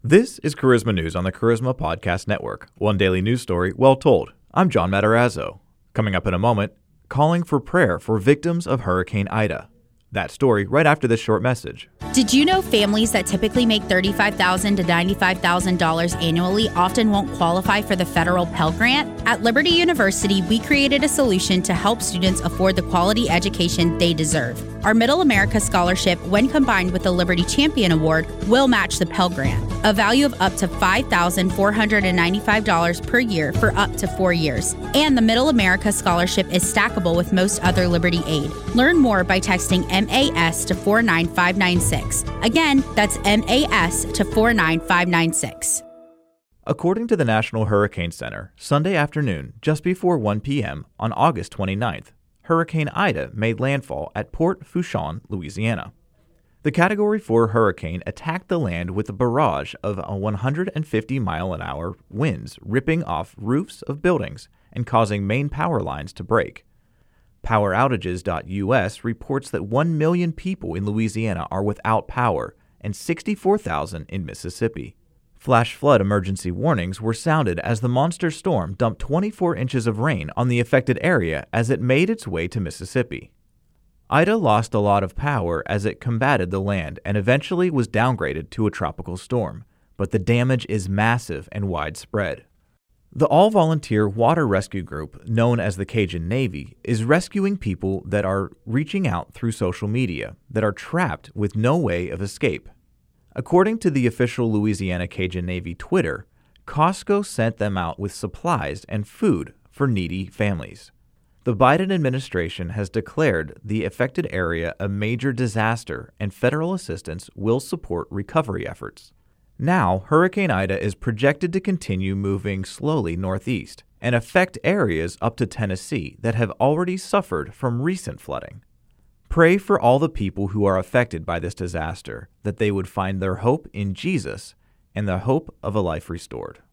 This is Charisma News on the Charisma Podcast Network, one daily news story well told. I'm John Matarazzo. Coming up in a moment, calling for prayer for victims of Hurricane Ida. That story right after this short message. Did you know families that typically make $35,000 to $95,000 annually often won't qualify for the federal Pell Grant? At Liberty University, we created a solution to help students afford the quality education they deserve. Our Middle America Scholarship, when combined with the Liberty Champion Award, will match the Pell Grant, a value of up to $5,495 per year for up to 4 years. And the Middle America Scholarship is stackable with most other Liberty aid. Learn more by texting MAS to 49596. Again, that's MAS to 49596. According to the National Hurricane Center, Sunday afternoon, just before 1 p.m. on August 29th, Hurricane Ida made landfall at Port Fourchon, Louisiana. The Category 4 hurricane attacked the land with a barrage of 150-mile-an-hour winds ripping off roofs of buildings and causing main power lines to break. PowerOutages.us reports that 1 million people in Louisiana are without power and 64,000 in Mississippi. Flash flood emergency warnings were sounded as the monster storm dumped 24 inches of rain on the affected area as it made its way to Mississippi. Ida lost a lot of power as it combated the land and eventually was downgraded to a tropical storm, but the damage is massive and widespread. The all-volunteer water rescue group, known as the Cajun Navy, is rescuing people that are reaching out through social media that are trapped with no way of escape. According to the official Louisiana Cajun Navy Twitter, Costco sent them out with supplies and food for needy families. The Biden administration has declared the affected area a major disaster, and federal assistance will support recovery efforts. Now, Hurricane Ida is projected to continue moving slowly northeast and affect areas up to Tennessee that have already suffered from recent flooding. Pray for all the people who are affected by this disaster, that they would find their hope in Jesus and the hope of a life restored.